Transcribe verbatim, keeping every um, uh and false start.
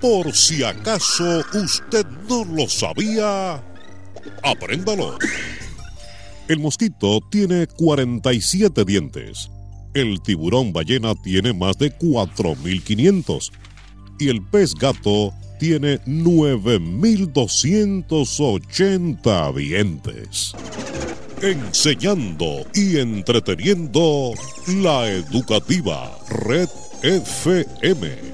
Por si acaso usted no lo sabía, apréndalo. El mosquito tiene cuarenta y siete dientes. El tiburón ballena tiene más de cuatro mil quinientos. Y el pez gato tiene nueve mil doscientos ochenta dientes. Enseñando y entreteniendo, la educativa Red F M.